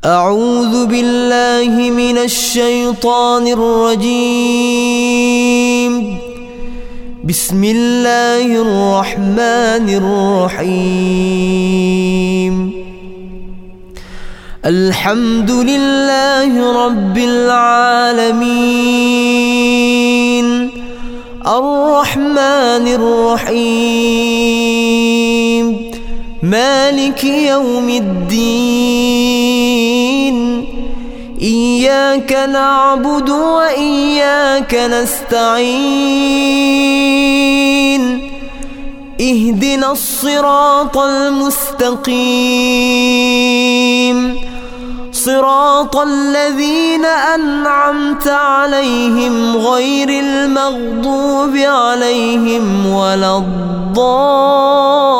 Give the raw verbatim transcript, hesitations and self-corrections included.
أعوذ بالله من الشيطان الرجيم. بسم الله الرحمن الرحيم. الحمد لله رب العالمين، الرحمن الرحيم، مالك يوم الدين. إياك نعبد وإياك نستعين. اهدنا الصراط المستقيم، صراط الذين أنعمت عليهم غير المغضوب عليهم ولا الضالين.